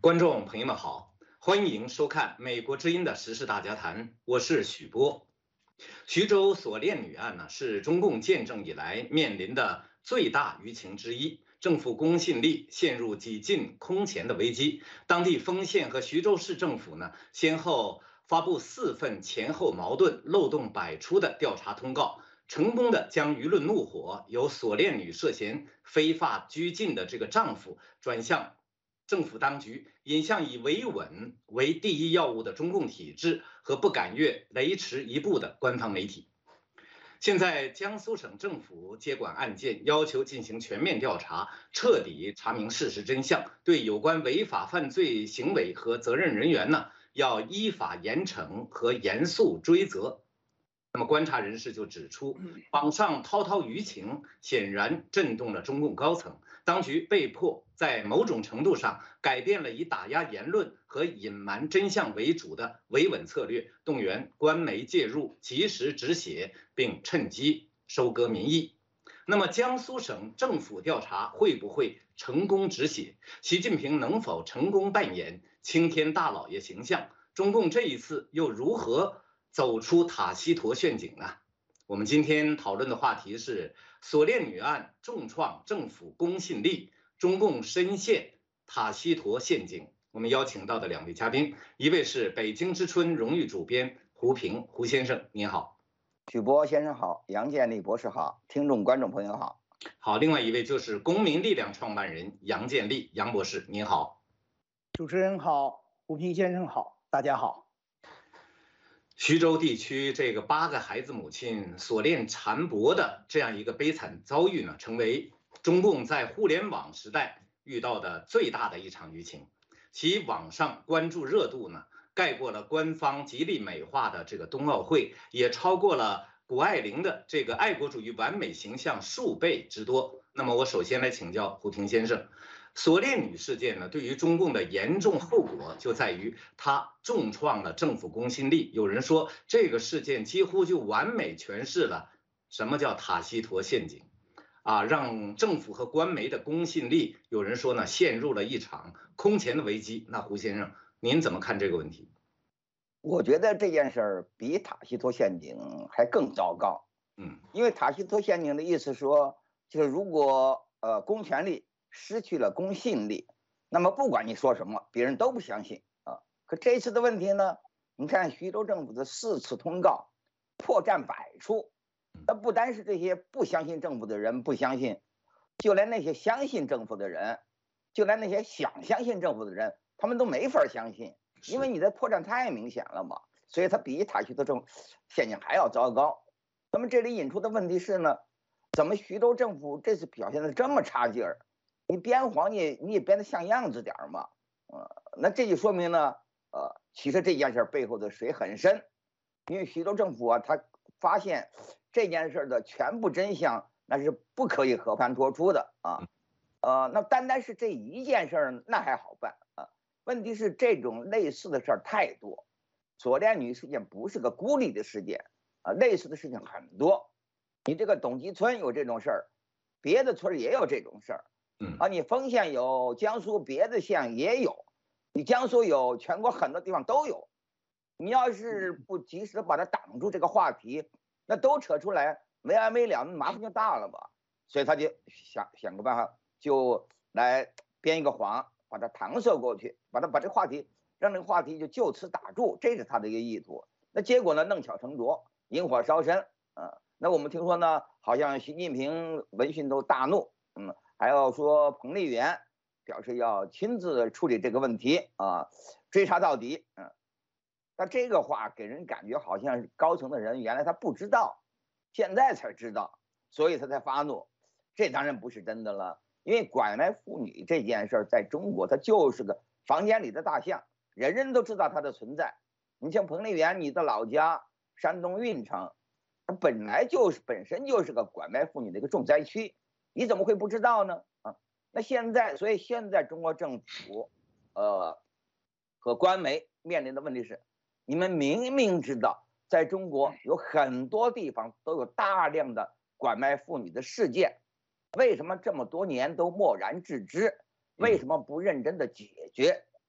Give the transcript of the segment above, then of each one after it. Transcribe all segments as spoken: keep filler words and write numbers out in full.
观众朋友们好，欢迎收看美国之音的时事大家谈，我是许波。徐州锁链女案呢，是中共建政以来面临的最大舆情之一，政府公信力陷入几近空前的危机。当地丰县和徐州市政府呢，先后发布四份前后矛盾、漏洞百出的调查通告，成功的将舆论怒火由锁链女涉嫌非法拘禁的这个丈夫转向政府当局，引向以维稳为第一要务的中共体制和不敢越雷池一步的官方媒体。现在江苏省政府接管案件，要求进行全面调查，彻底查明事实真相，对有关违法犯罪行为和责任人员呢，要依法严惩和严肃追责。那么观察人士就指出，网上滔滔舆情显然震动了中共高层，当局被迫在某种程度上改变了以打压言论和隐瞒真相为主的维稳策略，动员官媒介入，及时止血，并趁机收割民意。那么江苏省政府调查会不会成功止血？习近平能否成功扮演青天大老爷形象？中共这一次又如何走出塔西佗陷阱呢？我们今天讨论的话题是锁链女案重创政府公信力，中共深陷塔西佗陷阱。我们邀请到的两位嘉宾，一位是北京之春荣誉主编胡平，胡先生您好。 许波先生好，杨建立博士好，听众观众朋友好。 好，另外一位就是公民力量创办人杨建立，杨博士您好。 主持人好，胡平先生好，大家好。 徐州地区这个八个孩子母亲锁链缠脖的这样一个悲惨遭遇呢，成为中共在互联网时代遇到的最大的一场舆情，其网上关注热度呢，盖过了官方极力美化的这个冬奥会，也超过了谷爱凌的这个爱国主义完美形象数倍之多。那么我首先来请教胡平先生，锁链女事件呢，对于中共的严重后果就在于它重创了政府公信力。有人说这个事件几乎就完美诠释了什么叫塔西佗陷阱啊，让政府和官媒的公信力，有人说呢，陷入了一场空前的危机。那胡先生您怎么看这个问题？ 我觉得这件事儿比塔西佗陷阱还更糟糕。 嗯， 因为塔西佗陷阱的意思说，就是如果呃公权力失去了公信力，那么不管你说什么，别人都不相信啊。可这次的问题呢，你看徐州政府的四次通告，破绽百出。那不单是这些不相信政府的人不相信，就连那些相信政府的人，就连那些想相信政府的人，他们都没法相信，因为你的破绽太明显了嘛。所以它比塔西佗政陷阱还要糟糕。那么这里引出的问题是呢，怎么徐州政府这次表现的这么差劲儿？你编谎你你也编得像样子点儿嘛，呃，那这就说明呢，呃，其实这件事背后的水很深，因为徐州政府啊，他发现这件事的全部真相那是不可以和盘托出的啊，呃，那单单是这一件事那还好办啊，问题是这种类似的事儿太多，锁链女事件不是个孤立的事件啊，类似的事情很多，你这个董集村有这种事儿，别的村也有这种事儿。啊，你丰县有，江苏别的县也有，你江苏有，全国很多地方都有。你要是不及时的把它挡住这个话题，那都扯出来没完没了，麻烦就大了吧。所以他就想想个办法，就来编一个谎，把它搪塞过去，把它把这个话题让这个话题就就此打住，这是他的一个意图。那结果呢，弄巧成拙，引火烧身啊。那我们听说呢，好像习近平闻讯都大怒，嗯。还要说彭丽媛表示要亲自处理这个问题啊，追查到底。嗯，那这个话给人感觉好像高层的人原来他不知道，现在才知道，所以他才发怒。这当然不是真的了，因为拐卖妇女这件事在中国它就是个房间里的大象，人人都知道它的存在。你像彭丽媛，你的老家山东运城，它本来就是本身就是个拐卖妇女的一个重灾区。你怎么会不知道呢？啊，那现在，所以现在中国政府，呃，和官媒面临的问题是，你们明明知道，在中国有很多地方都有大量的拐卖妇女的事件，为什么这么多年都漠然置之？为什么不认真的解决？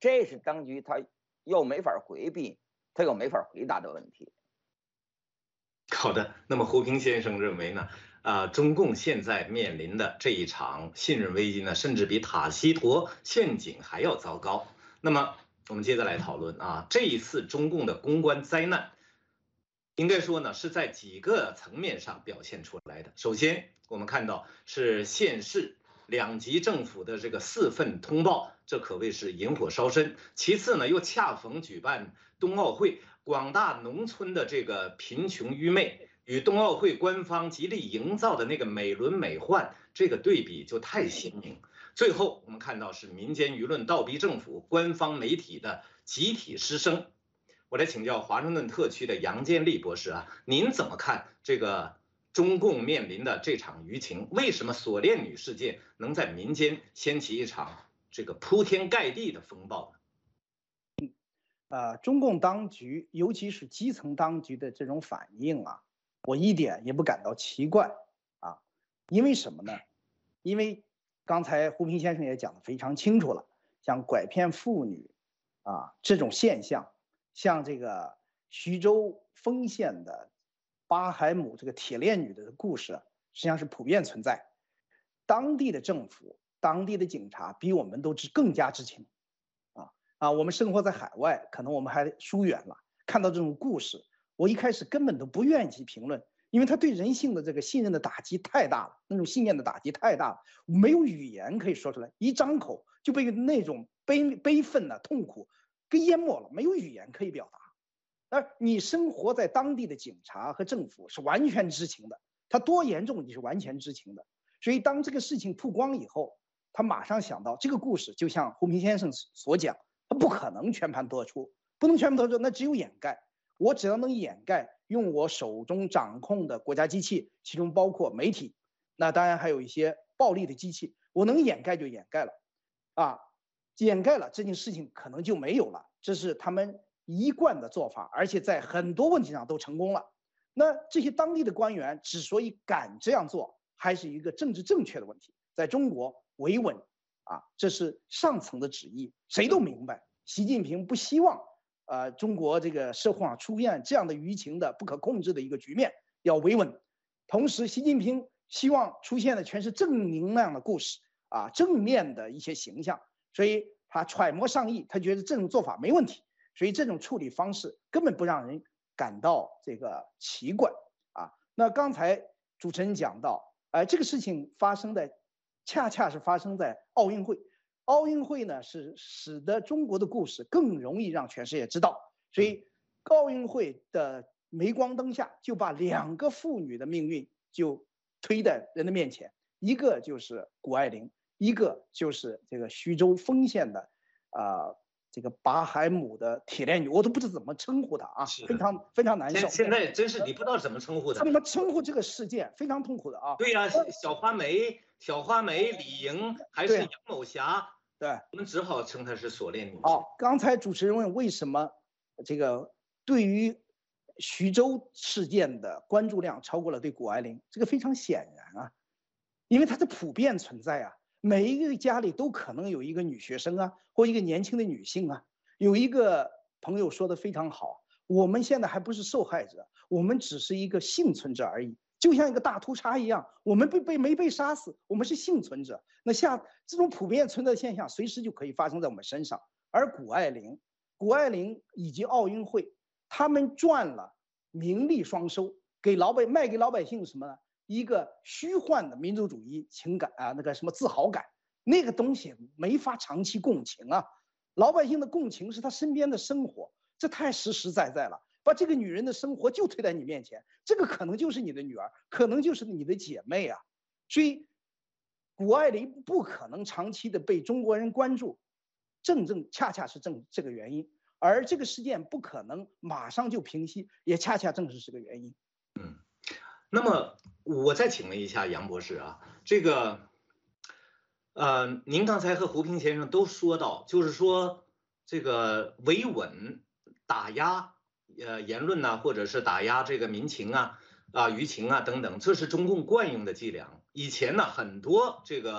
这是当局他又没法回避，他又没法回答的问题。 好的，那么胡平先生认为呢？啊、呃，中共现在面临的这一场信任危机呢，甚至比塔西佗陷阱还要糟糕。那么我们接着来讨论啊，这一次中共的公关灾难，应该说呢是在几个层面上表现出来的。首先，我们看到是县市两级政府的这个四份通报，这可谓是引火烧身。其次呢，又恰逢举办冬奥会，广大农村的这个贫穷愚昧与冬奥会官方极力营造的那个美轮美奂，这个对比就太鲜明。最后我们看到是民间舆论倒逼政府、官方媒体的集体失声。我来请教华盛顿特区的杨建立博士啊，您怎么看这个中共面临的这场舆情？为什么锁链女事件能在民间掀起一场这个铺天盖地的风暴呢？ 呃，中共当局，尤其是基层当局的这种反应啊，我一点也不感到奇怪啊，因为什么呢？因为刚才胡平先生也讲得非常清楚了，像拐骗妇女啊这种现象，像这个徐州丰县的巴海姆这个铁链女的故事，实际上是普遍存在，当地的政府、当地的警察比我们都知更加知情。啊，我们生活在海外，可能我们还疏远了。看到这种故事，我一开始根本都不愿意去评论，因为他对人性的这个信任的打击太大了，那种信念的打击太大了，没有语言可以说出来，一张口就被那种悲悲愤呐、痛苦给淹没了，没有语言可以表达。而你生活在当地的警察和政府是完全知情的，他多严重你是完全知情的。所以当这个事情曝光以后，他马上想到这个故事，就像胡平先生所讲。他不可能全盘托出，不能全盘托出，那只有掩盖。我只要能掩盖，用我手中掌控的国家机器，其中包括媒体，那当然还有一些暴力的机器，我能掩盖就掩盖了，啊，掩盖了这件事情可能就没有了，这是他们一贯的做法，而且在很多问题上都成功了。那这些当地的官员之所以敢这样做，还是一个政治正确的问题，在中国维稳。啊，这是上层的旨意，谁都明白。习近平不希望，呃，中国这个社会上出现这样的舆情的不可控制的一个局面，要维稳。同时，习近平希望出现的全是正能量的故事啊，正面的一些形象，所以他揣摩上意，他觉得这种做法没问题，所以这种处理方式根本不让人感到这个奇怪啊。那刚才主持人讲到，呃，这个事情发生在。恰恰是发生在奥运会，奥运会呢是使得中国的故事更容易让全世界知道，所以奥运会的镁光灯下就把两个妇女的命运就推在人的面前，一个就是谷爱凌，一个就是这个徐州丰县的，呃，这个巴海姆的铁链女，我都不知怎么称呼她啊，非常非常难受。 现在真是你不知道怎么称呼她， 怎么称呼这个事件非常痛苦的啊。 对呀、啊，小花梅。小花梅、李莹还是杨某霞， 对， 我们只好称她是锁链女。 好，刚才主持人问为什么这个对于徐州事件的关注量超过了对谷爱凌，这个非常显然啊，因为它是普遍存在啊，每一个家里都可能有一个女学生啊，或一个年轻的女性啊。有一个朋友说的非常好，我们现在还不是受害者，我们只是一个幸存者而已。就像一个大屠杀一样，我们被被没被杀死，我们是幸存者。那像这种普遍存在的现象，随时就可以发生在我们身上。而谷爱凌、谷爱凌以及奥运会，他们赚了名利双收，给老百卖给老百姓什么呢？一个虚幻的民族主义情感啊，那个什么自豪感，那个东西没法长期共情啊。老百姓的共情是他身边的生活，这太实实在在了。把这个女人的生活就推在你面前，这个可能就是你的女儿，可能就是你的姐妹啊。所以，谷爱凌不可能长期的被中国人关注，正正恰恰是正这个原因。而这个事件不可能马上就平息，也恰恰正是这个原因。 嗯，那么我再请问一下杨博士啊，这个，呃，您刚才和胡平先生都说到，就是说这个维稳打压。呃，言论呐、啊，或者是打压这个民情啊、啊舆情啊等等，这是中共惯用的伎俩。以前呢，很多这个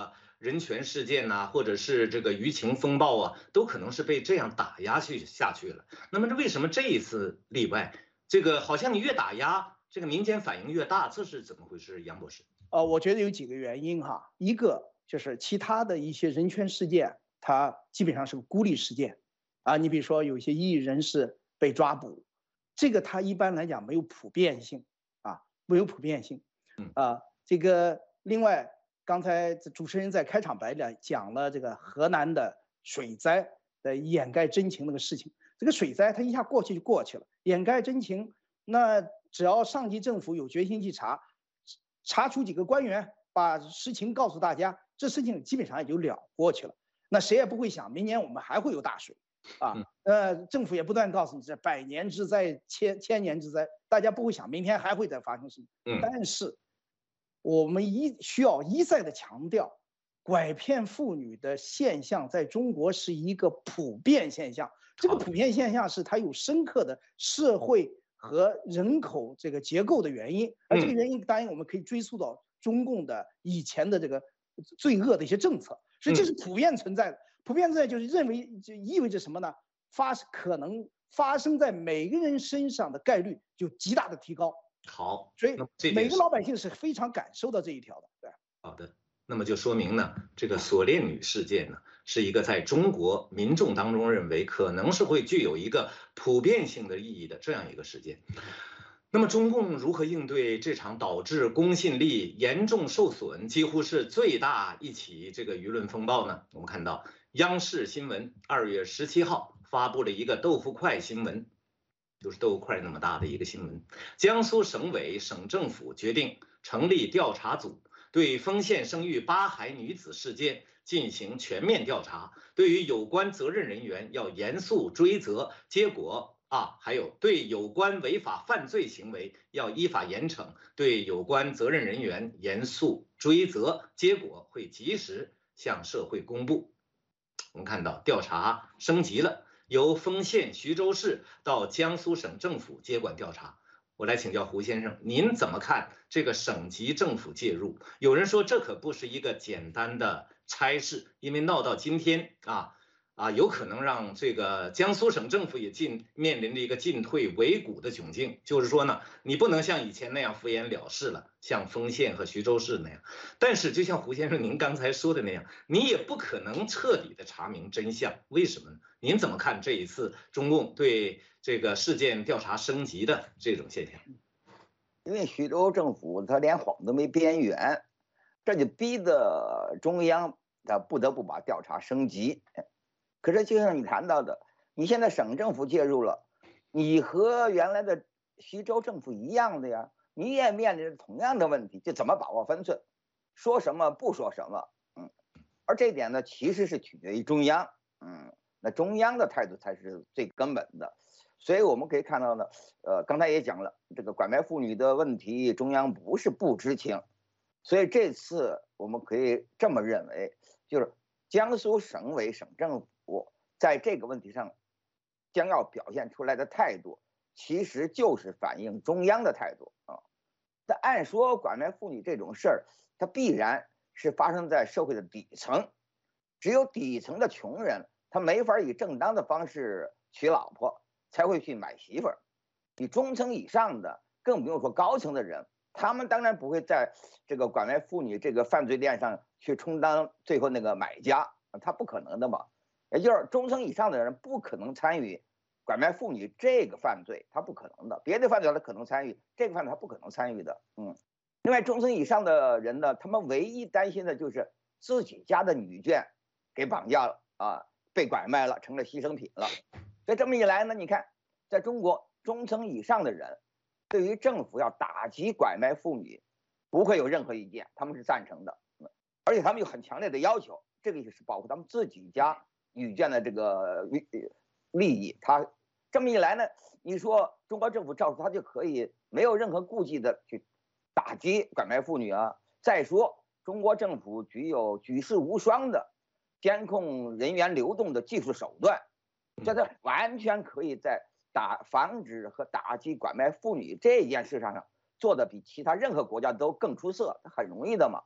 人权事件呐、啊，或者是这个舆情风暴啊，都可能是被这样打压去下去了。那么这为什么这一次例外？这个好像你越打压，这个民间反应越大，这是怎么回事？杨博士？ 呃，我觉得有几个原因哈，一个就是其他的一些人权事件，它基本上是个孤立事件，啊，你比如说有一些异议人士被抓捕，这个它一般来讲没有普遍性啊，没有普遍性，啊，这个另外刚才主持人在开场白里讲了这个河南的水灾的掩盖真情那个事情，这个水灾它一下过去就过去了，掩盖真情，那只要上级政府有决心去查。查出几个官员，把实情告诉大家，这事情基本上也就了过去了。那谁也不会想，明年我们还会有大水，啊，呃，政府也不断告诉你这百年之灾、千千年之灾，大家不会想明天还会再发生事情。但是，我们一需要一再的强调，拐骗妇女的现象在中国是一个普遍现象。这个普遍现象是它有深刻的社会和人口这个结构的原因，而这个原因当然我们可以追溯到中共的以前的这个罪恶的一些政策，所以这是普遍存在的。普遍存在就是认为就意味着什么呢？发可能发生在每个人身上的概率就极大的提高。 好， 所以每个老百姓是非常感受到这一条的。对， 好的。那么就说明呢，这个锁链女事件呢，是一个在中国民众当中认为可能是会具有一个普遍性的意义的这样一个事件。那么中共如何应对这场导致公信力严重受损，几乎是最大一起这个舆论风暴呢？我们看到央视新闻二月十七号发布了一个豆腐块新闻，就是豆腐块那么大的一个新闻，江苏省委省政府决定成立调查组，对丰县生育八孩女子事件进行全面调查，对于有关责任人员要严肃追责，结果啊，还有对有关违法犯罪行为要依法严惩，对有关责任人员严肃追责，结果会及时向社会公布。我们看到调查升级了，由丰县、徐州市到江苏省政府接管调查。我来请教胡先生，您怎么看这个省级政府介入？有人说这可不是一个简单的差事，因为闹到今天啊啊，有可能让这个江苏省政府也进面临着一个进退维谷的窘境。就是说呢，你不能像以前那样敷衍了事了，像丰县和徐州市那样。但是就像胡先生您刚才说的那样，你也不可能彻底的查明真相。为什么呢？您怎么看这一次中共对这个事件调查升级的这种现象？ 因为徐州政府他连谎都没编圆，这就逼得中央他不得不把调查升级。可是就像你谈到的，你现在省政府介入了，你和原来的徐州政府一样的呀，你也面临着同样的问题，就怎么把握分寸，说什么不说什么。嗯，而这一点呢，其实是取决于中央。嗯，那中央的态度才是最根本的。所以我们可以看到呢，呃，刚才也讲了，这个拐卖妇女的问题，中央不是不知情。所以这次我们可以这么认为，就是江苏省委省政府在这个问题上将要表现出来的态度，其实就是反映中央的态度啊。但按说拐卖妇女这种事儿，它必然是发生在社会的底层，只有底层的穷人，他没法以正当的方式娶老婆，才会去买媳妇儿。你中层以上的，更不用说高层的人，他们当然不会在这个拐卖妇女这个犯罪链上去充当最后那个买家，他不可能的嘛。也就是中层以上的人不可能参与拐卖妇女这个犯罪，他不可能的。别的犯罪他可能参与，这个犯罪他不可能参与的。嗯，另外中层以上的人呢，他们唯一担心的就是自己家的女眷给绑架了啊，被拐卖了，成了牺牲品了。所以这么一来呢，你看，在中国中层以上的人对于政府要打击拐卖妇女不会有任何意见，他们是赞成的，而且他们有很强烈的要求，这个就是保护他们自己家女眷的这个利益。他这么一来呢，你说中国政府照说他就可以没有任何顾忌的去打击拐卖妇女啊。再说中国政府具有举世无双的监控人员流动的技术手段，这他完全可以在打防止和打击拐卖妇女这件事上做的比其他任何国家都更出色，很容易的嘛。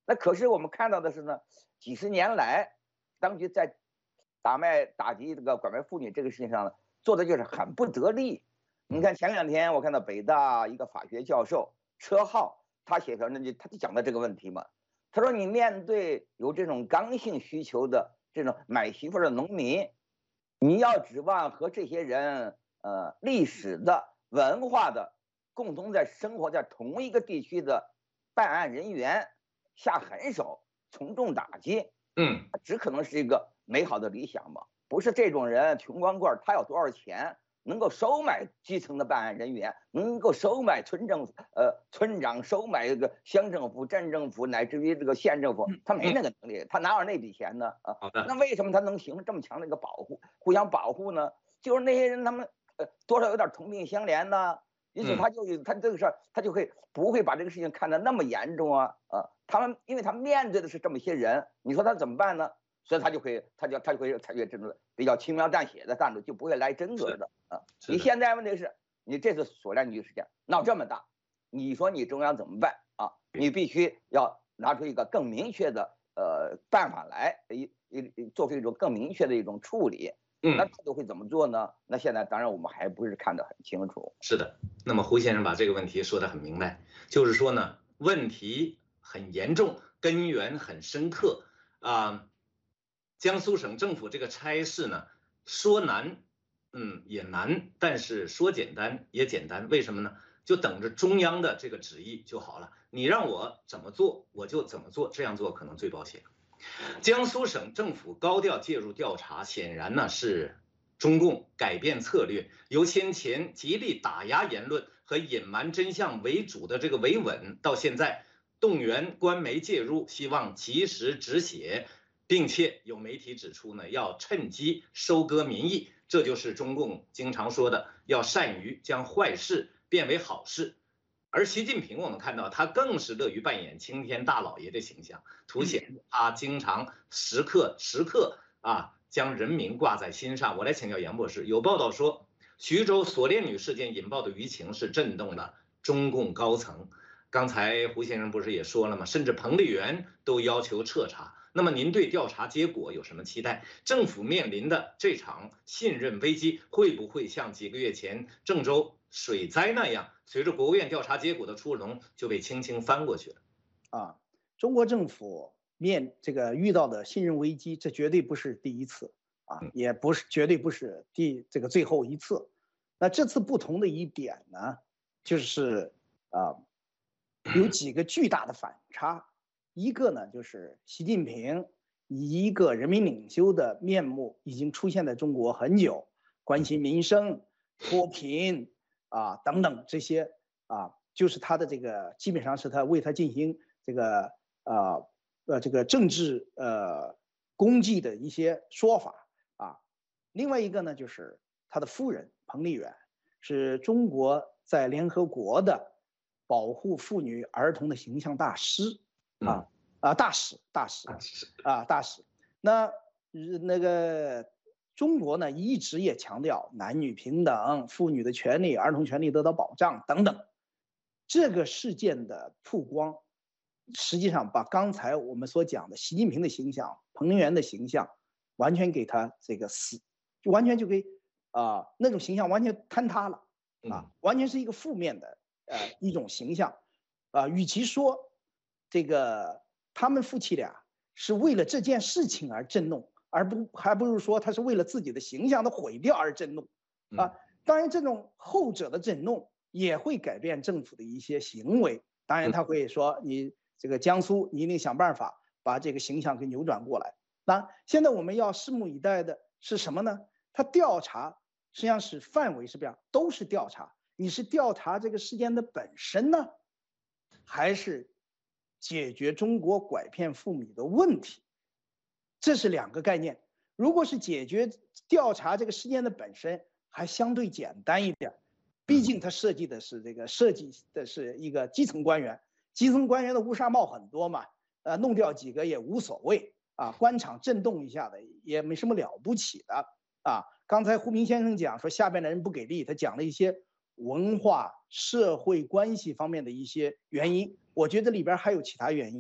那可是我们看到的是呢，几十年来，当局在打卖打击这个拐卖妇女这个事情上呢，做的就是很不得力。你看前两天我看到北大一个法学教授车浩，他写篇那就他就讲到这个问题嘛。他说你面对有这种刚性需求的这种买媳妇的农民，你要指望和这些人呃历史的文化的共同在生活在同一个地区的办案人员下狠手从重打击， 嗯， 只可能是一个美好的理想嘛。不是这种人穷光棍，他有多少钱能够收买基层的办案人员，能够收买村政府呃村长，收买这个乡政府、镇政府，乃至于这个县政府，他没那个能力，他哪有那笔钱呢？啊，那为什么他能形成这么强的一个保护，互相保护呢？就是那些人他们呃多少有点同病相怜呢，因此他就他这个事儿他就会不会把这个事情看得那么严重啊啊，他们因为他面对的是这么些人，你说他怎么办呢？所以他就会，他就他就会采取这种比较轻描淡写的态度，就不会来真格的啊。你现在问题是，你这次锁链女事件闹这么大，你说你中央怎么办啊？你必须要拿出一个更明确的呃办法来，一一做出一种更明确的一种处理。 嗯， 那他都会怎么做呢？那现在当然我们还不是看得很清楚。 是的，那么胡先生把这个问题说得很明白，就是说呢，问题很严重，根源很深刻啊。江苏省政府这个差事呢，说难，嗯，也难，但是说简单也简单。为什么呢？就等着中央的这个旨意就好了。你让我怎么做，我就怎么做，这样做可能最保险。江苏省政府高调介入调查，显然呢是中共改变策略，由先前极力打压言论和隐瞒真相为主的这个维稳，到现在动员官媒介入，希望及时止血。并且有媒体指出呢，要趁机收割民意，这就是中共经常说的，要善于将坏事变为好事。而习近平，我们看到他更是乐于扮演青天大老爷的形象，凸显他经常时刻时刻啊将人民挂在心上。我来请教杨博士，有报道说，徐州锁链女事件引爆的舆情是震动了中共高层。刚才胡先生不是也说了吗？甚至彭丽媛都要求彻查。那么您对调查结果有什么期待？政府面临的这场信任危机会不会像几个月前郑州水灾那样，随着国务院调查结果的出笼就被轻轻翻过去了？ 啊，中国政府面这个遇到的信任危机，这绝对不是第一次啊，也不是绝对不是第这个最后一次。那这次不同的一点呢，就是啊，有几个巨大的反差。一个呢，就是习近平以一个人民领袖的面目已经出现在中国很久，关心民生、脱贫啊等等这些啊，就是他的这个基本上是他为他进行这个呃呃这个政治呃功绩的一些说法啊。另外一个呢，就是他的夫人彭丽媛是中国在联合国的保护妇女儿童的形象大师。啊啊，大使大使啊大使，那那个中国呢一直也强调男女平等、妇女的权利、儿童权利得到保障等等。这个事件的曝光，实际上把刚才我们所讲的习近平的形象、彭丽媛的形象，完全给他这个死，就完全就给啊、呃、那种形象完全坍塌了啊，完全是一个负面的呃一种形象啊、呃，与其说。这个他们夫妻俩是为了这件事情而震怒，而不还不如说他是为了自己的形象的毁掉而震怒啊。当然，这种后者的震怒也会改变政府的一些行为。当然，他会说你这个江苏，你一定想办法把这个形象给扭转过来。那现在我们要拭目以待的是什么呢？他调查实际上是范围是这样，都是调查。你是调查这个事件的本身呢，还是解决中国拐骗妇女的问题？这是两个概念。如果是解决调查这个事件的本身，还相对简单一点，毕竟它涉及的是这个涉及的是一个基层官员，基层官员的乌纱帽很多嘛，呃，弄掉几个也无所谓啊，官场震动一下的也没什么了不起的啊。刚才胡平先生讲说下边的人不给力，他讲了一些文化、社会关系方面的一些原因。我觉得里边还有其他原因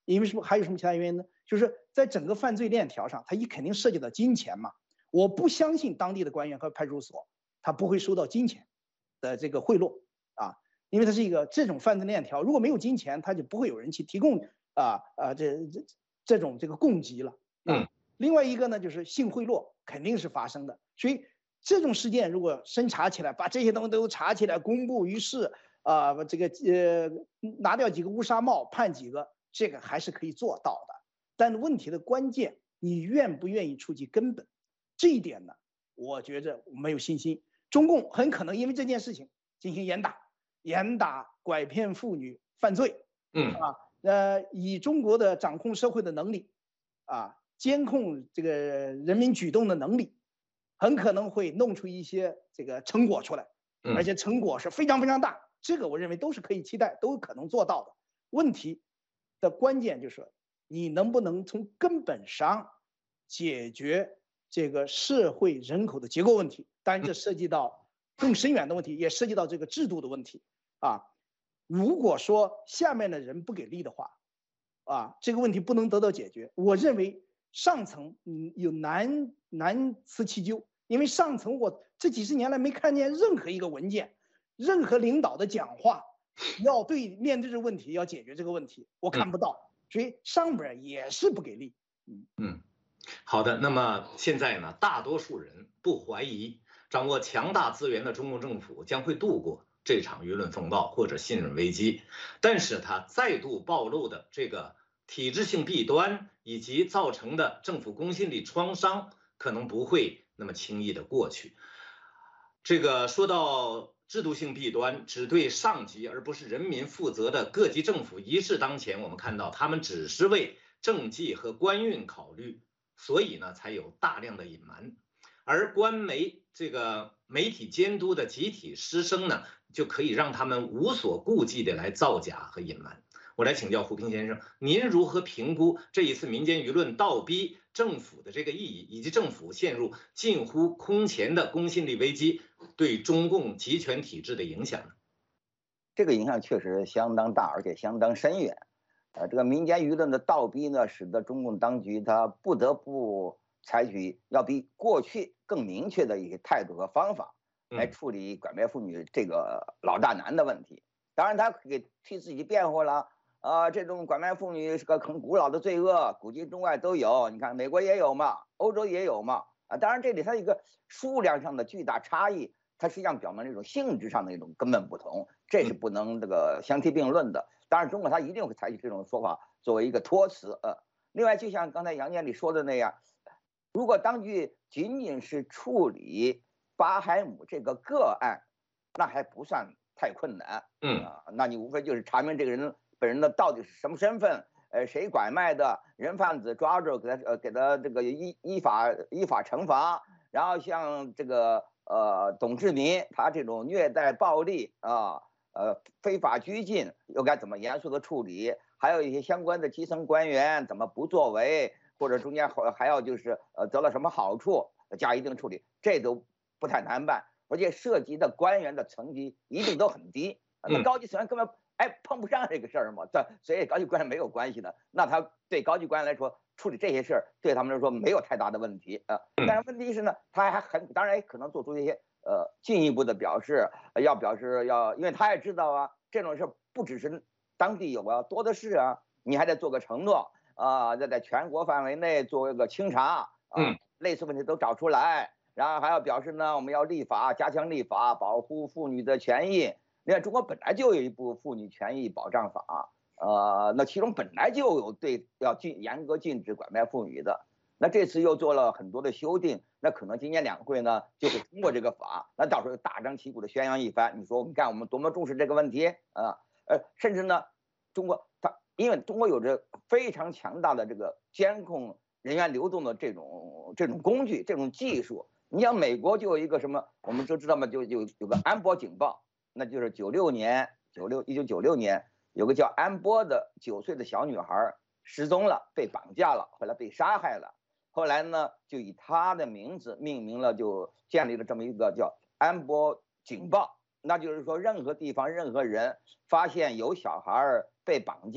因为什么？还有什么其他原因呢？就是在整个犯罪链条上，它一肯定涉及到金钱嘛。我不相信当地的官员和派出所他不会收到金钱的这个贿赂啊，因为它是一个这种犯罪链条，如果没有金钱，他就不会有人去提供啊啊这这这种这个供给了。 嗯。 另外一个呢，就是性贿赂肯定是发生的，所以这种事件如果审查起来，把这些东西都查起来，公布于世啊，这个呃拿掉几个乌纱帽，判几个，这个还是可以做到的。但问题的关键，你愿不愿意触及根本？这一点呢，我觉着我没有信心。中共很可能因为这件事情进行严打，严打拐骗妇女犯罪。 嗯啊，呃，以中国的掌控社会的能力，啊。监控这个人民举动的能力，很可能会弄出一些这个成果出来，而且成果是非常非常大。这个我认为都是可以期待，都有可能做到的。问题的关键就是你能不能从根本上解决这个社会人口的结构问题。当然，这涉及到更深远的问题，也涉及到这个制度的问题啊。如果说下面的人不给力的话，啊，这个问题不能得到解决，我认为。上层嗯有难难辞其咎，因为上层我这几十年来没看见任何一个文件，任何领导的讲话，要对面对这个问题要解决这个问题，我看不到，所以上边也是不给力。 嗯嗯，好的，那么现在呢，大多数人不怀疑掌握强大资源的中共政府将会度过这场舆论风暴或者信任危机，但是他再度暴露的这个体制性弊端以及造成的政府公信力创伤，可能不会那么轻易的过去。这个说到制度性弊端，只对上级而不是人民负责的各级政府一事当前，我们看到他们只是为政绩和官运考虑，所以呢才有大量的隐瞒。而官媒这个媒体监督的集体失声呢，就可以让他们无所顾忌的来造假和隐瞒。我来请教胡平先生，您如何评估这一次民间舆论倒逼政府的这个意义，以及政府陷入近乎空前的公信力危机对中共集权体制的影响呢？ 这个影响确实相当大，而且相当深远。呃，这个民间舆论的倒逼呢，使得中共当局他不得不采取要比过去更明确的一些态度和方法来处理拐卖妇女这个老大难的问题。当然，他给替自己辩护了。啊、呃，这种拐卖妇女是个很古老的罪恶，古今中外都有。你看，美国也有嘛，欧洲也有嘛。啊，当然这里它一个数量上的巨大差异，它实际上表明这种性质上的一种根本不同，这是不能这个相提并论的。当然，中国它一定会采取这种说法作为一个托词。呃，另外，就像刚才杨经理说的那样，如果当局仅仅是处理巴海姆这个个案，那还不算太困难。 嗯啊，那你无非就是查明这个人。本人的到底是什么身份？呃，谁拐卖的？人贩子抓住，给他呃给他这个依依法依法惩罚。然后像这个呃董志民，他这种虐待暴力啊，呃非法拘禁，又该怎么严肃的处理？还有一些相关的基层官员怎么不作为，或者中间还还要就是呃得了什么好处加一定处理，这都不太难办，而且涉及的官员的层级一定都很低。那高级层员根本。哎，碰不上这个事儿嘛，这所以高级官员没有关系的。那他对高级官员来说，处理这些事儿对他们来说没有太大的问题啊。但是问题是呢，他还很当然也可能做出一些呃进一步的表示，要表示要，因为他也知道啊，这种事不只是当地有啊，多的是啊，你还得做个承诺啊，要在全国范围内做一个清查啊，类似问题都找出来，然后还要表示呢，我们要立法，加强立法，保护妇女的权益。你看，中国本来就有一部妇女权益保障法，呃，那其中本来就有对要禁严格禁止拐卖妇女的，那这次又做了很多的修订，那可能今年两会呢就会通过这个法，那到时候大张旗鼓的宣扬一番，你说你看我们多么重视这个问题啊，呃，甚至呢，中国它因为中国有着非常强大的这个监控人员流动的这种这种工具、这种技术，你像美国就有一个什么，我们都知道嘛，就有有个安波警报。那就是九六年，九六一九九六年，有个叫安波的九岁的小女孩失踪了，被绑架了，后来被杀害了。后来呢，就以她的名字命名了，就建立了这么一个叫安波警报。那就是说，任何地方、任何人发现有小孩被绑架，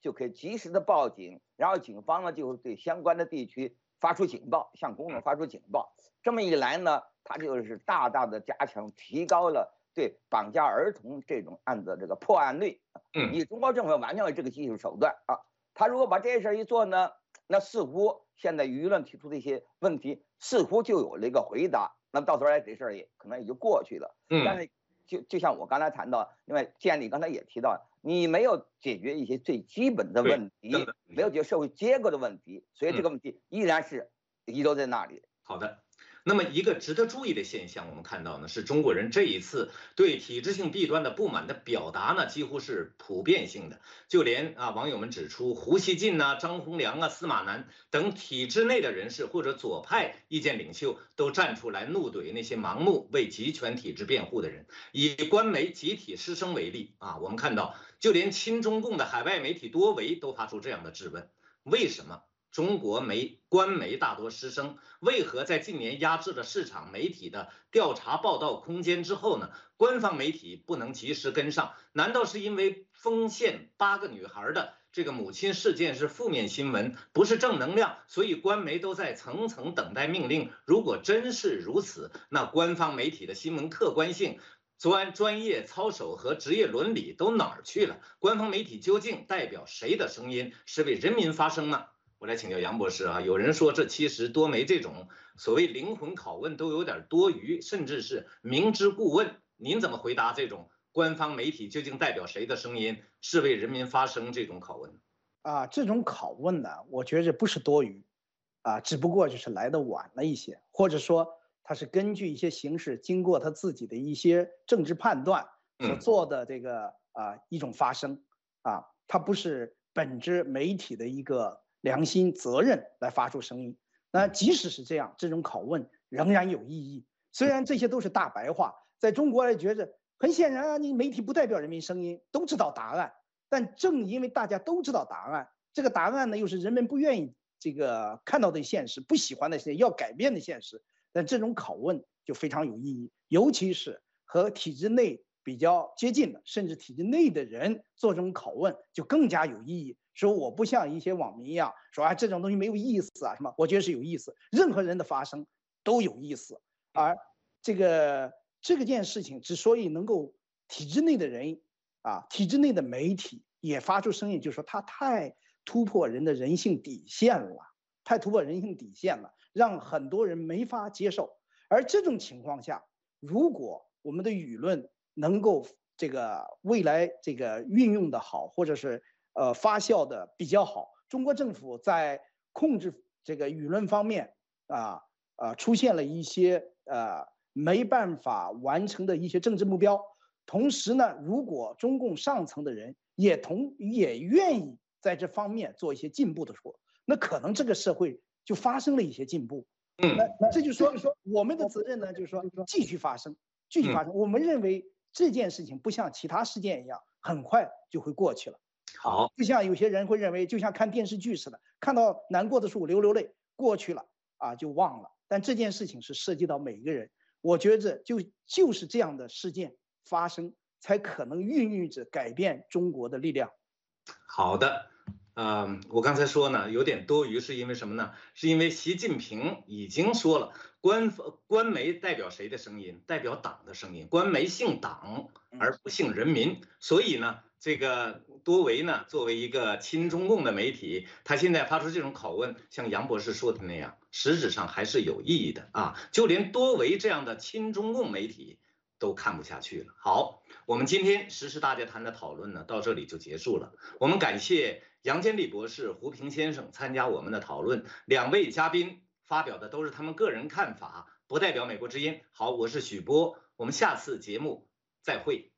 就可以及时的报警，然后警方呢就会对相关的地区发出警报，向公众发出警报。这么一来呢，它就是大大的加强、提高了对绑架儿童这种案子这个破案率。 嗯， 你中国政府完全有这个技术手段啊，他如果把这些事一做呢，那似乎现在舆论提出的一些问题似乎就有了一个回答，那到头来这事儿也可能也就过去了。 嗯， 但是就就像我刚才谈到，因为建立刚才也提到，你没有解决一些最基本的问题，没有解决社会结构的问题，所以这个问题依然是遗留在那里。 好的。那么一个值得注意的现象，我们看到呢，是中国人这一次对体制性弊端的不满的表达呢，几乎是普遍性的。就连啊网友们指出，胡锡进呐、张宏良啊、司马南等体制内的人士或者左派意见领袖都站出来怒怼那些盲目为集权体制辩护的人。以官媒集体失声为例啊，我们看到就连亲中共的海外媒体多维都发出这样的质问：为什么中国媒官媒大多失声？为何在近年压制了市场媒体的调查报道空间之后呢，官方媒体不能及时跟上？难道是因为丰县八个女孩的这个母亲事件是负面新闻，不是正能量，所以官媒都在层层等待命令？如果真是如此，那官方媒体的新闻客观性、专专业操守和职业伦理都哪儿去了？官方媒体究竟代表谁的声音？是为人民发声吗？我来请教杨博士啊，有人说这其实多媒这种所谓灵魂拷问都有点多余，甚至是明知故问。您怎么回答这种官方媒体究竟代表谁的声音，是为人民发声这种拷问？ 啊，这种拷问呢，我觉着不是多余，啊，只不过就是来的晚了一些，或者说他是根据一些形势，经过他自己的一些政治判断所做的这个啊一种发声啊，他不是本着媒体的一个良心责任来发出声音。那即使是这样，这种拷问仍然有意义。虽然这些都是大白话，在中国来觉着很显然啊，你媒体不代表人民声音，都知道答案。但正因为大家都知道答案，这个答案呢又是人们不愿意这个看到的现实，不喜欢的现实，要改变的现实。但这种拷问就非常有意义，尤其是和体制内比较接近的，甚至体制内的人做这种拷问就更加有意义。说我不像一些网民一样说啊这种东西没有意思啊什么，我觉得是有意思，任何人的发声都有意思。而这个这个件事情之所以能够体制内的人啊，体制内的媒体也发出声音，就是说它太突破人的人性底线了，太突破人性底线了，让很多人没法接受。而这种情况下，如果我们的舆论能够这个未来这个运用的好，或者是呃发酵的比较好，中国政府在控制这个舆论方面啊啊出现了一些呃没办法完成的一些政治目标。同时呢，如果中共上层的人也同也愿意在这方面做一些进步的时候，那可能这个社会就发生了一些进步。 嗯， 那那这就说说我们的责任呢，就是说继续发生，继续发生。我们认为这件事情不像其他事件一样，很快就会过去了。 好， 就像有些人会认为，就像看电视剧似的，看到难过的时候流流泪，过去了啊就忘了。但这件事情是涉及到每一个人，我觉着就就是这样的事件发生，才可能孕育着改变中国的力量。 好的，呃，我刚才说呢，有点多余，是因为什么呢？是因为习近平已经说了，官官媒代表谁的声音？代表党的声音。官媒姓党而不姓人民，所以呢，这个多维呢，作为一个亲中共的媒体，他现在发出这种拷问，像杨博士说的那样，实质上还是有意义的啊。就连多维这样的亲中共媒体都看不下去了。好，我们今天时事大家谈的讨论呢，到这里就结束了。我们感谢杨坚立博士、胡平先生参加我们的讨论，两位嘉宾发表的都是他们个人看法，不代表美国之音。好，我是许波，我们下次节目再会。